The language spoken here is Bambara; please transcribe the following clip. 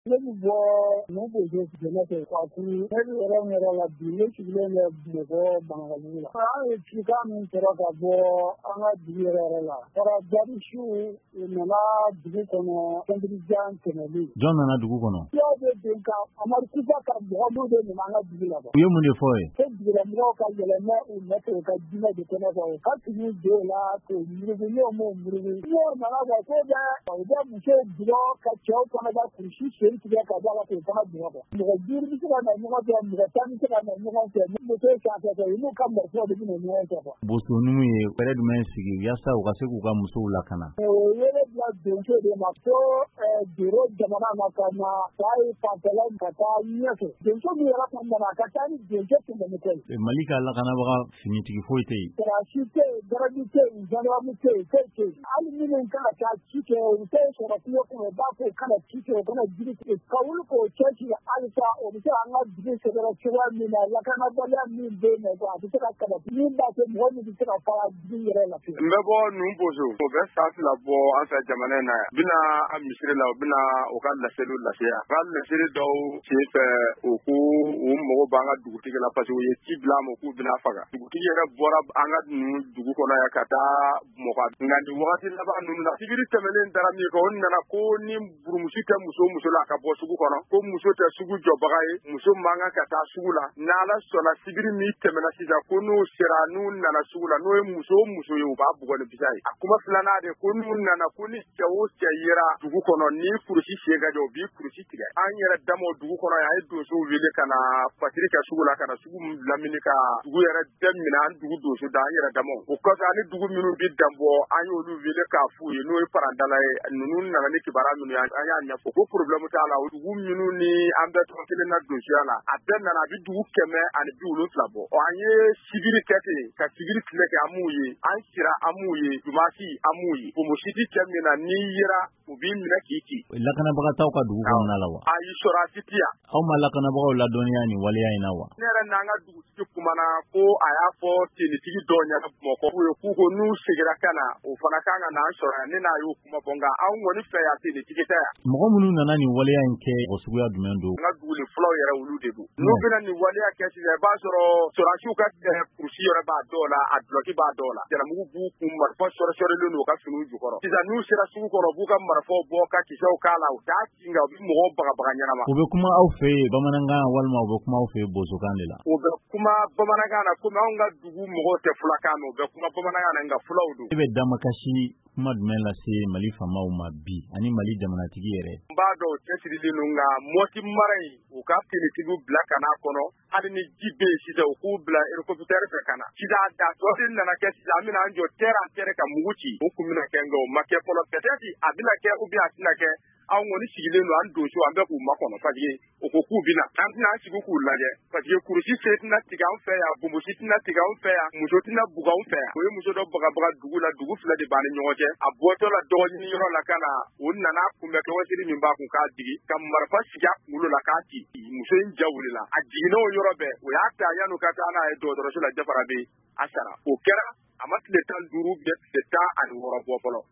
Ne bɛ bɔ mun bɛ jɛnɛ kɛ ka ne bɛ yɔrɔ la bi ne sigilen bɛ bɔ Bangabugu la. An ye cikan min sɔrɔ ka bɔ an ka dugu yɛrɛ la. Kɛra Jadisiw nana dugu kɔnɔ Fɛntigijan tɛmɛli. Jɔn nana dugu kɔnɔ? Dɔw bɛ den ka Amadu Kuba ka mɔgɔw de nana an ka dugu la. U ye mun de fɔ ye? Ko dugulamɔgɔw ka yɛlɛmɛ u nɔfɛ u ka diinɛ de kɛnɛ kan. U ka tugu don la k'o murugu n'o m'o murugu. N'o nana bɔ ko u bɛ musow bugɔ ka cɛw fana ka kurusi sen tigɛ ka bɔ a la k'o fana bugɔ quoi. Mɔgɔ 5 bɛ se ka na ɲɔgɔn fɛ, mɔgɔ 10 bɛ se ka na ɲɔgɔn fɛ. Ni muso ye sanfɛ fɛ u n'u ka marifaw de bɛ na ɲɔgɔn fɛ quoi. Boso Numu ye fɛɛrɛ jumɛn sigi yaasa u ka se k'u ka musow lakana? O wele bila donso de ma ko biro jamana na ka na k'a ye fanfɛla ka taa ɲɛfɛ. Donso min yɛrɛ kɔni nana a ka taa ni donso tɛmɛnen tɛ. Mali ka lakanabaga finitigi foyi tɛ yen. Sɔrɔdasi tɛ yen, garibu tɛ yen, gendarme tɛ yen, foyi tɛ yen. Hali minnu kan ka taa ci kɛ u tɛ sɔrɔ kungo kɔnɔ u b'a fɔ u kana ci kɛ u kana jiri tigɛ. Ka wuli k'o cɛsiri halisa o bɛ se an ka dugu sɛgɛrɛ cogoya min na lakanabaliya min bɛ yen nɔ a bɛ se ka sabati. Min b'a to mɔgɔ min bɛ se ka fara dugu yɛrɛ la. N bɛ bɔ Numboso o bɛ san 2 bɔ an fɛ jamana in na yan. Bɛna a misiri la u bɛna u ka laseliw laseya. Ka laseli dɔw sen fɛ u ko u mago b'an ka dugutigi la parce que u ye ci bila a ma k'u bɛna faga. Dugutigi yɛrɛ bɔra an ka dugu kɔnɔ yan ka taa Mɔka. Nka nin wagati laban ninnu na sibiri tɛmɛnen dara min kan o nana ko ni burumusi tɛ muso la ka bɔ sugu kɔnɔ ko muso tɛ sugu jɔbaga ye muso man kan ka taa sugu la. N'Ala sɔnna sibiri min tɛmɛna sisan ko n'u sera n'u nana sugu la n'o ye muso o muso ye u b'a bugɔ ni bisa ye. A kuma filanan de ko n'u nana ko ni cɛ o cɛ yera dugu kɔnɔ ni kurusi sen ka jɔ u b'i kurusi tigɛ. An yɛrɛ dama o dugu kɔnɔ yan a ye donsow wele ka na fatiri kɛ sugu la ka na sugu lamini ka dugu yɛrɛ bɛɛ minɛ an dugu donso da an yɛrɛ dama. O kɔfɛ ani dugu minnu bi danbɔ an y'olu wele k'a f'u ye n'o ye Parandala ye ninnu nana ni kibaruya minnu ye an y'a ɲɛfɔ ko problème t'a la o dugu minnu ni an bɛɛ tɔgɔ kelen na donsoya la a bɛɛ nana a bi dugu 170 bɔ. An ye sibiri kɛ ten ka sibiri tile kɛ an m'u ye an sira an m'u ye jumasi an m'u ye pomositi cɛ min na n'i yera u b'i minɛ k'i ci. Lakanabaga t'aw ka dugu kɔnɔna la wa? Ayi sɔrɔdasi tɛ yan. Aw ma lakanabagaw ladɔnniya nin waleya in na wa? Ne yɛrɛ n'an ka dugutigi kumana ko a y'a fɔ tenitigi dɔw ɲɛna Bamakɔ k'u ko n'u seginna ka na o fana kan ka n'an sɔrɔ yan ne n'a y'o kuma fɔ nka anw kɔni fɛ yan tenitigi tɛ yan. Mɔgɔ minnu nana nin waleya in kɛ o suguya jumɛn don? N ka duguli fɔlɔw yɛrɛ olu de don. N'u bɛna nin waleya kɛ sisan i b'a sɔrɔ sɔrɔdasiw ka kurusi yɛrɛ b'a dɔw la a duloki b'a dɔw la. Jaramugu b'u kun marifa sɔrɔlen don u ka finiw jukɔrɔ. Sisan n'u sera sugu kɔnɔ u b'u ka marifaw bɔ ka kisɛw k'a la u t'a ci nka u bɛ mɔgɔw bagabaga ɲɛnama. U bɛ kuma aw fɛ yen bamanankan walima u bɛ kuma aw fɛ yen bosokan de la? U bɛ kuma bamanankan na komi anw ka dugu mɔgɔw tɛ fulakan mɛn u bɛ kuma bamanankan na nka fulaw don. I bɛ damakasi kuma jumɛn lase Mali faamaw ma bi ani Mali jamanatigi yɛrɛ? N b'a dɔn o cɛsirilen don nka Mɔti mara in u ka tenitigiw bila ka n'a kɔnɔ hali ni ji bɛ yen sisan u k'u bila hélicoptère fɛ ka na. Sisan a datɔ nana kɛ sisan an bɛna an jɔ terre à terre ka mugu ci o kun bɛna kɛ nka o ma kɛ fɔlɔ peut-être a bɛna kɛ ou bien a tɛna kɛ anw kɔni sigilen don an donso an bɛ k'u makɔnɔ parce que u ko k'u bɛna an tɛna an sigi k'u lajɛ parce que kurusi sen tɛna tigɛ an fɛ yan bonbosi tɛna tigɛ an fɛ yan muso tɛna bugu anw fɛ yan. O ye muso dɔ bagabaga dugu la dugu 2 de b'an ni ɲɔgɔn cɛ a bɔtɔ la dɔgɔɲini yɔrɔ la ka na o nana kunbɛ kɛwasiri min b'a kun k'a digi ka marifa sigi a kunkolo la k'a ci muso in ja wulila a jiginna o yɔrɔ bɛɛ o y'a ta yan'u ka taa n'a ye dɔgɔtɔrɔso la Jafara bɛ a sara o kɛra a ma tile 15 bɛ tile 16 bɔ fɔlɔ.